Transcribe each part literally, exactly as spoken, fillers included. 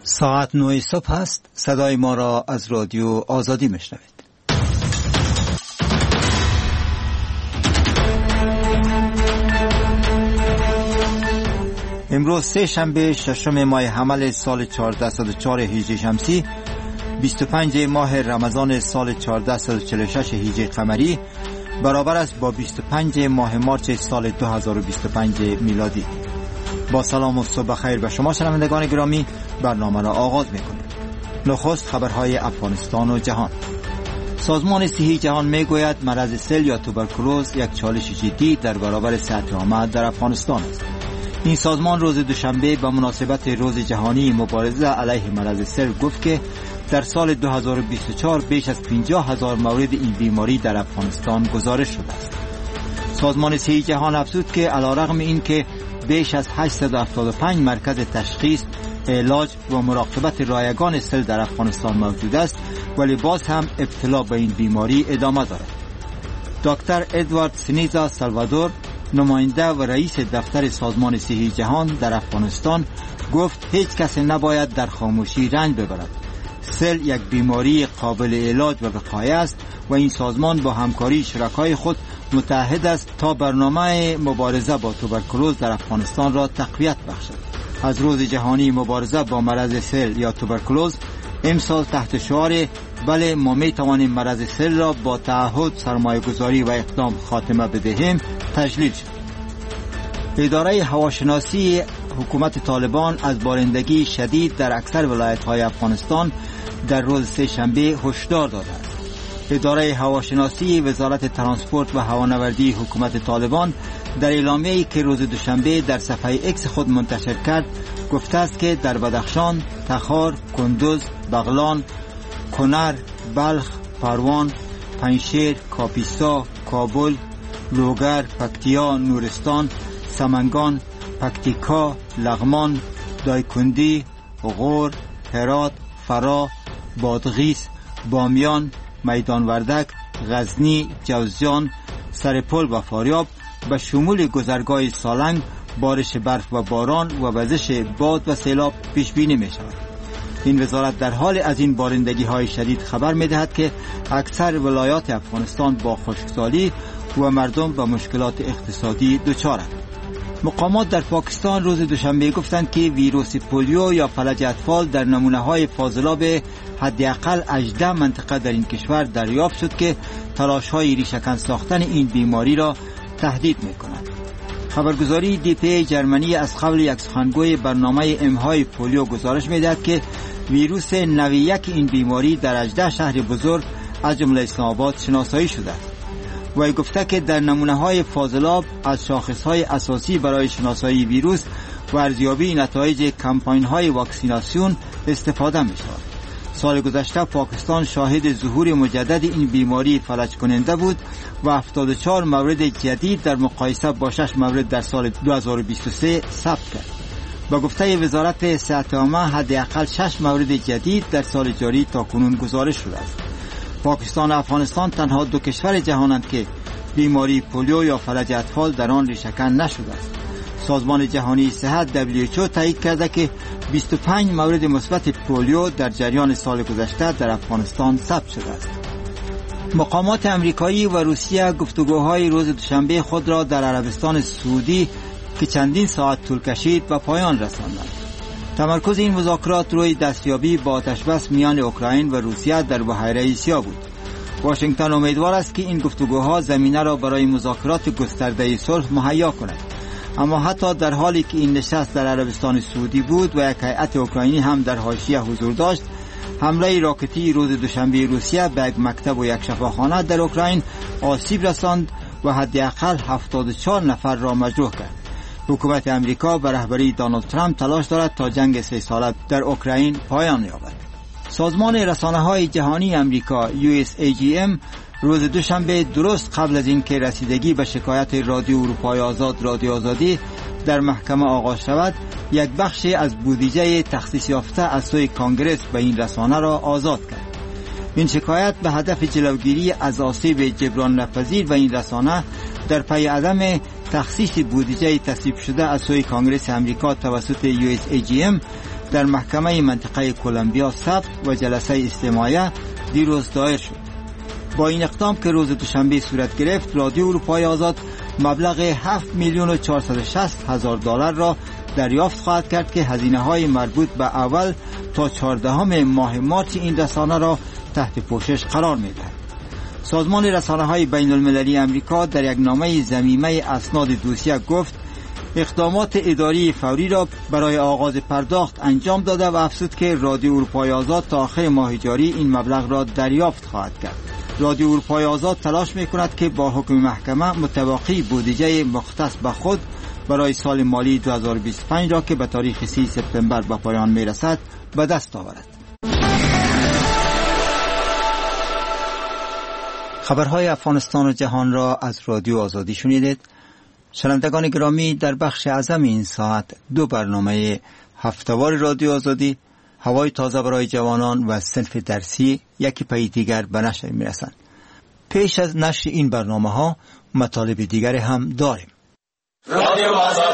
ساعت نه صبح است. صدای ما را از رادیو آزادی میشنوید. امروز سه شنبه ششم ماه حمل سال چهارده صد و چهار هجری شمسی، بیست و پنج ماه رمضان سال چهارده صد و چهل و شش هجری قمری، برابر است با بیست و پنج ماه مارس سال دو هزار و بیست و پنج میلادی. با سلام و صبح خیر به شما شنوندگان گرامی، برنامه را آغاز می‌کنیم. نخست خبرهای افغانستان و جهان. سازمان صحی جهان میگوید مرض سل یا توبرکلوز یک چالش جدی در برابر صحت عامه در افغانستان است. این سازمان روز دوشنبه به مناسبت روز جهانی مبارزه علیه مرض سل گفت که در سال دو هزار و بیست و چهار بیش از پنجاه هزار مورد این بیماری در افغانستان گزارش شده است. سازمان صحی جهان افزود که علیرغم این که بیش از هشتصد و هفتاد و پنج مرکز تشخیص، علاج و مراقبت رایگان سل در افغانستان موجود است، ولی باز هم ابتلا به این بیماری ادامه دارد. دکتر ادوارد سنیزا سالوادور، نماینده و رئیس دفتر سازمان صحی جهان در افغانستان، گفت هیچ کس نباید در خاموشی رنج ببرد. سل یک بیماری قابل علاج و وقایه است و این سازمان با همکاری شرکای خود متحد است تا برنامه مبارزه با توبرکلوز در افغانستان را تقویت بخشد. از روز جهانی مبارزه با مرض سل یا توبرکلوز امسال تحت شعار بله ما می توانیم مرض سل را با تعهد، سرمایه گذاری و اقدام خاتمه بدهیم تجلیل شد. اداره هواشناسی حکومت طالبان از بارندگی شدید در اکثر ولایت‌های افغانستان در روز سه شنبه هشدار داده است. اداره هواشناسی وزارت ترانسپورت و هوانوردی حکومت طالبان در اعلامیه‌ای که روز دوشنبه در صفحه ایکس خود منتشر کرد گفته است که در بدخشان، تخار، کندوز، بغلان، کنر، بلخ، پروان، پنجشیر، کاپیسا، کابل، لوگر، پکتیا، نورستان، سمنگان، پکتیکا، لغمان، دایکندی، غور، هرات، فرا، بادغیس، بامیان، میدان وردک، غزنی، جوزجان، سرپل و فاریاب به شمول گذرگاه سالنگ بارش برف و باران و وزش باد و سیلاب پیش بینی می شود. این وزارت در حال از این بارندگی های شدید خبر می دهد که اکثر ولایات افغانستان با خشکسالی و مردم به مشکلات اقتصادی دچارند. مقامات در پاکستان روز دوشنبه گفتند که ویروس پولیو یا فلج اطفال در نمونه های فاضلاب حداقل هجده منطقه در این کشور دریافت شد که تلاش های ریشه‌کن ساختن این بیماری را تهدید می کند. خبرگزاری دی پی جرمنی از قبل یک سخنگوی برنامه امهای پولیو گزارش می دهد که ویروس نوع یک این بیماری در هجده شهر بزرگ از جمله اسلام آباد شناسایی شده است. وی گفته که در نمونه های فاضلاب از شاخص های اساسی برای شناسایی ویروس و ارزیابی نتایج کمپاین های واکسیناسیون استفاده می شود. سال گذشته پاکستان شاهد ظهور مجدد این بیماری فلج کننده بود و هفتاد و چهار مورد جدید در مقایسه با شش مورد در سال دو هزار و بیست و سه ثبت کرد. با گفته وزارت صحت عامه حداقل شش مورد جدید در سال جاری تاکنون گزارش شده است. پاکستان و افغانستان تنها دو کشور جهانند که بیماری پولیو یا فلج اطفال در آن ریشه‌کن نشده است. سازمان جهانی صحت دبلیو اچ او تایید کرده که بیست و پنج مورد مثبت پولیو در جریان سال گذشته در افغانستان ثبت شده است. مقامات امریکایی و روسیه گفتگوهای روز دوشنبه خود را در عربستان سعودی که چندین ساعت طول کشید به پایان رساندند. تمرکز این مذاکرات روی دستیابی با آتشبس میان اوکراین و روسیه در بحیره آسیا بود. واشنگتن امیدوار است که این گفتگوها زمینه را برای مذاکرات گسترده صلح مهیا کند. اما حتی در حالی که این نشست در عربستان سعودی بود و یک هیئت اوکراینی هم در حاشیه حضور داشت، حمله راکتی روز دوشنبه روسیه به یک مکتب و یک شفاخانه در اوکراین آسیب رساند و حداقل هفتاد و چهار نفر را مجروح کرد. حکومت امریکا به رهبری دونالد ترامپ تلاش دارد تا جنگ سه ساله در اوکراین پایان یابد. سازمان رسانه‌های جهانی امریکا یو اس ای جی ام روز دوشنبه درست قبل از اینکه رسیدگی به شکایت رادیو اروپای آزاد رادیو آزادی در محکمه آغاز شود، یک بخش از بودجه تخصیص یافته از سوی کانگرس به این رسانه را آزاد کرد. این شکایت به هدف جلوگیری از آسیب جبران ناپذیر و این رسانه در پی عدم تخصیص بودجه تصویب شده از سوی کانگرس امریکا توسط یو اس ای جی ام در محکمه منطقه کلمبیا ثبت و جلسه استماعیه دیروز دایر شد. با این اقدام که روز دوشنبه صورت گرفت، رادیو اروپای آزاد مبلغ هفت میلیون و چهارصد و شصت هزار دلار را دریافت خواهد کرد که هزینه های مربوط به اول تا چهاردهم ماه مارس این رسانه را تحت پوشش قرار می‌دهد. سازمان رسانه های بین المللی امریکا در یک نامه ضمیمه اسناد دوسیه گفت اقدامات اداری فوری را برای آغاز پرداخت انجام داده و افزود که رادیو اروپای آزاد تا آخر ماه جاری این مبلغ را دریافت خواهد کرد. رادیو اروپای آزاد تلاش می‌کند که با حکم محکمه متوقی بودجه مختص به خود برای سال مالی دو هزار و بیست و پنج را که به تاریخ سی سپتامبر به پایان می‌رسد به دست آورد. خبرهای افغانستان و جهان را از رادیو آزادی شنیدید. شنوندگان گرامی، در بخش اعظم این ساعت دو برنامه هفته‌وار رادیو آزادی، هوای تازه برای جوانان و صنف درسی یکی پی دیگر به نشر می‌رسند. پیش از نشر این برنامه‌ها مطالب دیگر هم داریم. رادیو آزادی.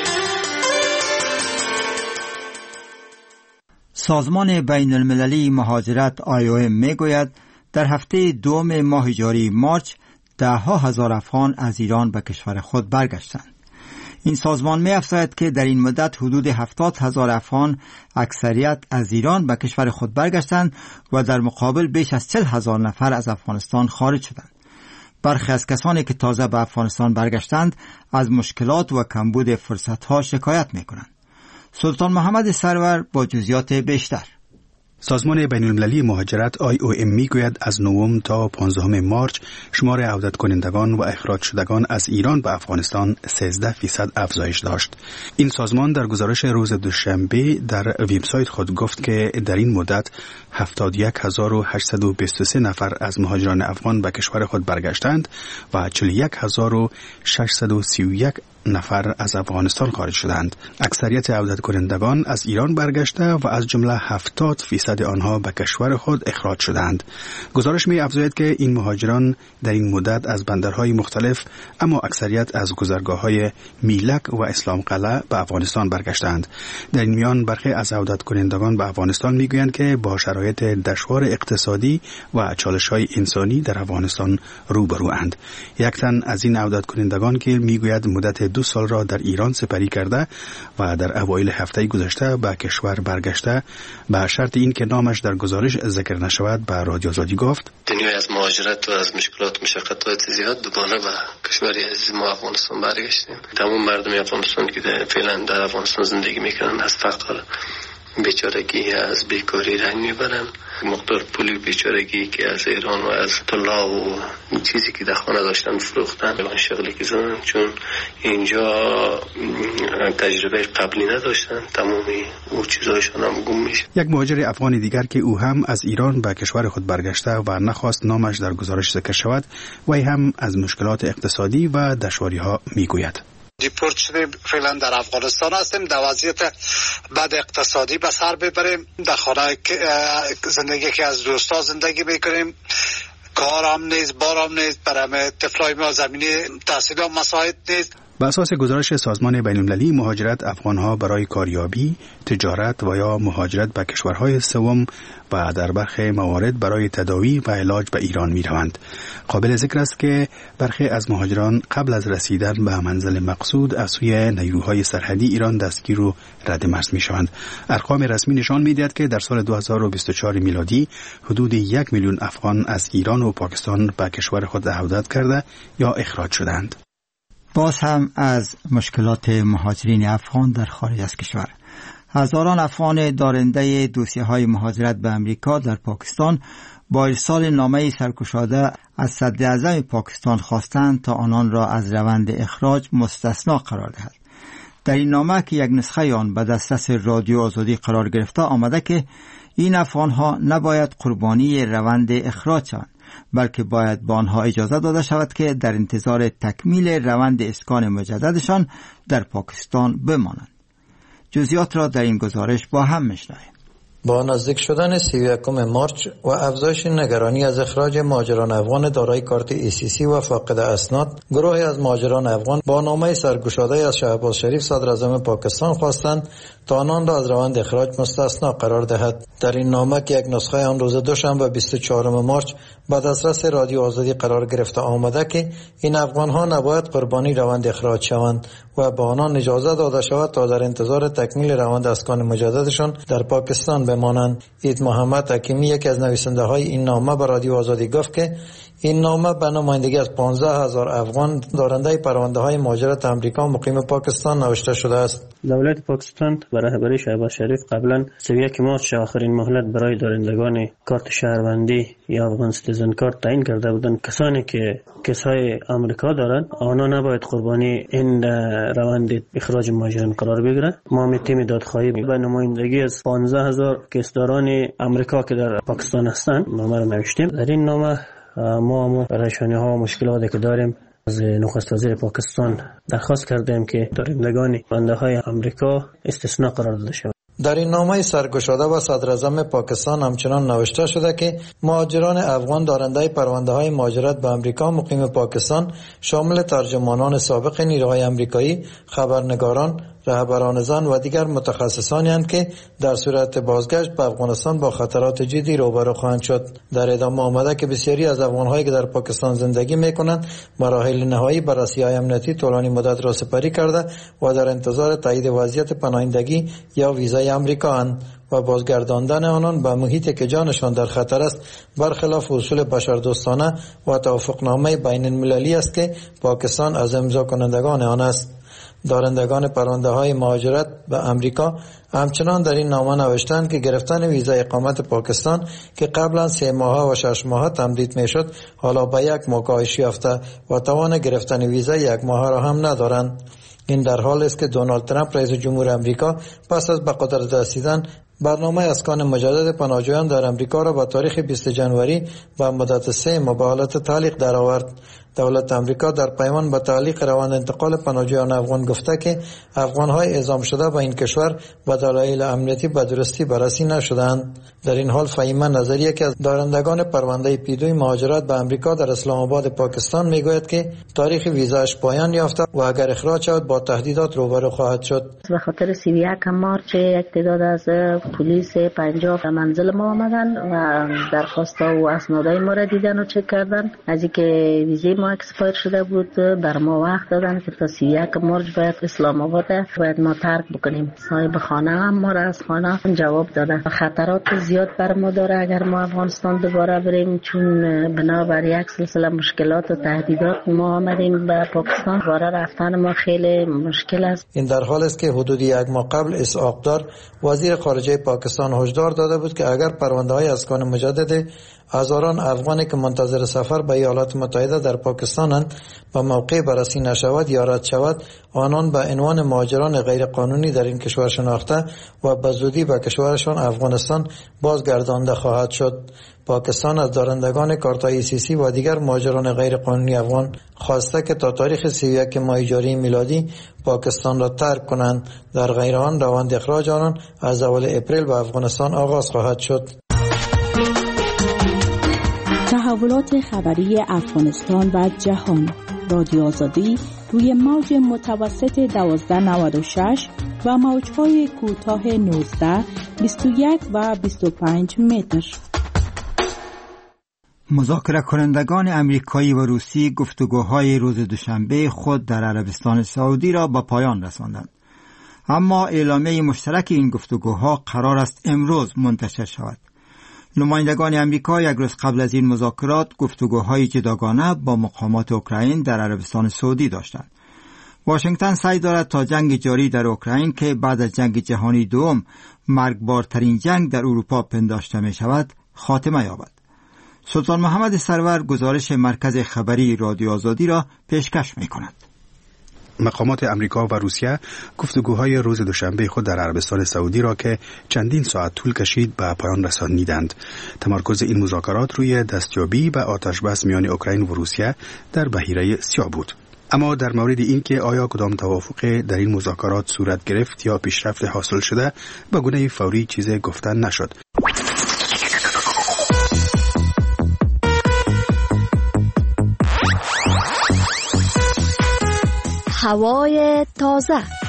سازمان بین المللی مهاجرت آی او ام میگوید در هفته دوم ماه جاری مارچ ده ها هزار افغان از ایران به کشور خود برگشتند. این سازمان می افزاید که در این مدت حدود هفتاد هزار افغان اکثریت از ایران به کشور خود برگشتند و در مقابل بیش از چهل هزار نفر از افغانستان خارج شدند. برخی از کسانی که تازه به افغانستان برگشتند از مشکلات و کمبود فرصت‌ها شکایت می کنند. سلطان محمد سرور با جزئیات بیشتر. سازمان بین المللی مهاجرت آی او ام میگوید از نهم تا پانزدهم مارچ شمار عودت کنندگان و اخراج شدگان از ایران به افغانستان سیزده فیصد افزایش داشت. این سازمان در گزارش روز دوشنبه در وبسایت خود گفت که در این مدت هفتاد و یک هزار و هشتصد و بیست و سه نفر از مهاجران افغان به کشور خود برگشتند و چهل و یک هزار و ششصد و سی و یک نفر از افغانستان خارج شدند. اکثریت عودت کنندگان از ایران برگشته و از جمله هفتاد فیصد آنها به کشور خود اخراج شدند. گزارش می افزاید که این مهاجران در این مدت از بندرهای مختلف اما اکثریت از گذرگاه‌های میلک و اسلام قلعه به افغانستان برگشتند. در این میان برخی از عودت کنندگان به افغانستان میگویند که با شرایط دشوار اقتصادی و چالش‌های انسانی در افغانستان روبروند. یک تن از این عودت کنندگان که میگوید مدت دو سال را در ایران سپری کرده و در اوایل هفته گذشته به کشور برگشته به شرط این که نامش در گزارش ذکر نشود به رادیو آزادی گفت دنیای از مهاجرت و از مشکلات و مشقت‌های زیاد دوباره به کشوری عزیز ما افغانستان برگشتیم. تمام مردم افغانستان که فعلا در افغانستان زندگی میکنن از فقر بیچارگی از بیکاری رنج میبرن. مقدار پولی بیچارگی که از ایران و از طلا و چیزی که در خانه داشتن فروختن الان شغلی که زدن، چون اینجا تجربه قبلی نداشتن، تمامی او چیزایشان هم گم میشه. یک مهاجر افغانی دیگر که او هم از ایران به کشور خود برگشته و نخواست نامش در گزارش ذکر شود، وی هم از مشکلات اقتصادی و دشواری ها میگوید. دیپورت شدیم، فعلا در افغانستان هستیم، در وضعیت بد اقتصادی به سر ببریم، در خانه زندگی که از دوستا زندگی میکنیم، کارم نیست، بارم نیست، برای طفلای ما زمینی تحصیل هم مساعد نیست. به اساس گزارش سازمان بین المللی مهاجرت، افغانها برای کاریابی، تجارت و یا مهاجرت به کشورهای سوم و در برخی موارد برای تداوی و علاج به ایران می روند. قابل ذکر است که برخی از مهاجران قبل از رسیدن به منزل مقصود از سوی نیروهای سرحدی ایران دستگیر و رد مرز می شوند. ارقام رسمی نشان می دهد که در سال دو هزار و بیست و چهار میلادی حدود یک میلیون افغان از ایران و پاکستان به کشور خود عودت کرده یا اخراج شدند. باز هم از مشکلات مهاجرین افغان در خارج از کشور. هزاران افغان دارنده دوسیه‌های مهاجرت به امریکا در پاکستان با ارسال نامه سرگشاده از صدراعظم پاکستان خواستند تا آنان را از روند اخراج مستثنا قرار دهد. در این نامه که یک نسخه آن به دسترس رادیو آزادی قرار گرفته آمده که این افغان‌ها نباید قربانی روند اخراج شوند، بلکه باید با آنها اجازه داده شود که در انتظار تکمیل روند اسکان مجددشان در پاکستان بمانند. جزئیات را در این گزارش با هم میشنویم. با نزدیک شدن سی و یکم مارچ و افزایش نگرانی از اخراج مهاجران افغان دارای کارت ای سی سی و فاقد اسناد، گروهی از مهاجران افغان با نامه سرگشاده از شهباز شریف صدراعظم پاکستان خواستند تا آنان را از روند اخراج مستثنا قرار دهد. در این نامه که یک نسخه آن روز دوشنبه بیست و چهارم مارچ به دسترس رادیو آزادی قرار گرفته آمده که این افغان‌ها نباید قربانی روند اخراج شوند و به آنان اجازه داده شود تا در انتظار تکمیل روند اسکان مجددشان در پاکستان بمانند. عید محمد حکیمی یکی از نویسنده های این نامه به رادیو آزادی گفت که این نامه به نمایندگی از پانزده هزار افغان دارنده پرونده های مهاجرت امریکا مقیم پاکستان نوشته شده است. دولت پاکستان به رهبری شهباز شریف قبلا سی و یک مارچ آخرین مهلت برای دارندگان کارت شهروندی یا افغان سیتیزن کارت تعیین کرده بودند. کسانی که کسای امریکا دارند آنها نباید قربانی این روند اخراج مهاجران قرار بگیرند. ما می تیم دادخواهی به نمایندگی از پانزده هزار کسداران امریکا که در پاکستان هستند نامه را نوشتیم. در این نامه ما هم پریشانی ها و مشکلاتی که داریم از نخست وزیر پاکستان درخواست کردیم که دارندگان بنده های امریکا استثناء قرار داده شود. در این نامه سرگشاده و صدراعظم پاکستان همچنان نوشته شده که مهاجران افغان دارنده پرونده های مهاجرت به امریکا مقیم پاکستان شامل ترجمانان سابق نیروهای امریکایی، خبرنگاران، رهبران زن و دیگر متخصصانی هستند که در صورت بازگشت به افغانستان با خطرات جدی روبرو خواهند شد. در ادامه آمده که بسیاری از افغان‌هایی که در پاکستان زندگی می‌کنند مراحل نهایی بررسی‌های امنیتی طولانی مدت را سپری کرده و در انتظار تایید وضعیت پناهندگی یا ویزای امریکا اند و بازگرداندن آنان به محیطی که جانشان در خطر است برخلاف اصول بشردوستانه و توافقنامه بین المللی است که پاکستان از امضا کنندگان آن است. دارندگان پرونده های مهاجرت به امریکا همچنان در این نامه نوشتند که گرفتن ویزا اقامت پاکستان که قبلا سه ماه و شش ماه تمدید می شد حالا به یک ماه کاهش یافته و توان گرفتن ویزا یک ماه را هم ندارند. این در حال است که دونالد ترامپ رئیس جمهور امریکا پس از به قدرت رسیدن برنامه اسکان مجدد پناهجویان در امریکا را با تاریخ بیست جنوری با مدت سه ماه به حالت تعلیق درآورد. دولت امریکا در پیمان به تعلیق روند انتقال پناهجویان افغان گفته که افغان‌های اعزام شده به این کشور به دلایل امنیتی به درستی بررسی نشدند. در این حال فهیمه نظریه که از دارندگان پرونده پیدوی مهاجرت به امریکا در اسلام آباد پاکستان میگوید که تاریخ ویزاش پایان یافته و اگر اخراج شود با تهدیدات روبرو خواهد شد. به خاطر سی و یک مارچ یک تعداد از پلیس پنجاب به منزل ما آمدن و درخواست و اسنادهای ما را دیدن و چک کردن. از اینکه ویزای ما اکسپایر شده بود بر ما وقت دادن که تا سی و یک مارچ باید اسلام آباد باید ما ترک بکنیم. صاحب خانه هم ما را از خانه جواب داده. خطرات زیاد بر ما داره اگر ما افغانستان دوباره بریم، چون بنابر یک سلسله مشکلات و تهدیدات ما آمدیم به پاکستان. دوباره رفتن ما خیلی مشکل است. این در حال است که حدود یک ماه قبل اسحاق دار وزیر خارجه پاکستان هشدار داده بود که اگر پرونده های اسکان مجدد هزاران افغانی که منتظر سفر به ایالات متحده در پاکستانند با موقع بررسی نشود یا رد شود، آنان به عنوان مهاجران غیر قانونی در این کشور شناخته و به زودی به کشورشان افغانستان بازگردانده خواهد شد. پاکستان از دارندگان کارت‌های ای سی سی و دیگر مهاجران غیر قانونی افغان خواسته که تا تاریخ سی و یک ماه جاری میلادی پاکستان را ترک کنند. در غیر آن روند اخراج آنان از اول اپریل به افغانستان آغاز خواهد شد. تحولات خبری افغانستان و جهان. رادیو آزادی روی موج متوسط دوازده نود و شش و موج‌های کوتاه نوزده، بیست و یک و بیست و پنج متر. مذاکره کنندگان امریکایی و روسی گفتگوهای روز دوشنبه خود در عربستان سعودی را به پایان رساندند. اما اعلامیه مشترک این گفتگوها قرار است امروز منتشر شود. نمایندگان امریکا یک روز قبل از این مذاکرات گفتگوهای جداگانه با مقامات اوکراین در عربستان سعودی داشتند. واشنگتن سعی دارد تا جنگ جاری در اوکراین که بعد از جنگ جهانی دوم مرگبارترین جنگ در اروپا پنداشته می شود خاتمه یابد. سلطان محمد سرور گزارش مرکز خبری رادیو آزادی را پیشکش می کند. مقامات امریکا و روسیه گفتگوهای روز دوشنبه خود در عربستان سعودی را که چندین ساعت طول کشید به پایان رسانیدند. تمرکز این مذاکرات روی دستیابی به آتشبس میان اوکراین و روسیه در بحیره سیاه بود. اما در مورد این که آیا کدام توافق در این مذاکرات صورت گرفت یا پیشرفت حاصل شده به گونه فوری چیز گفتن نشد. هوای تازه.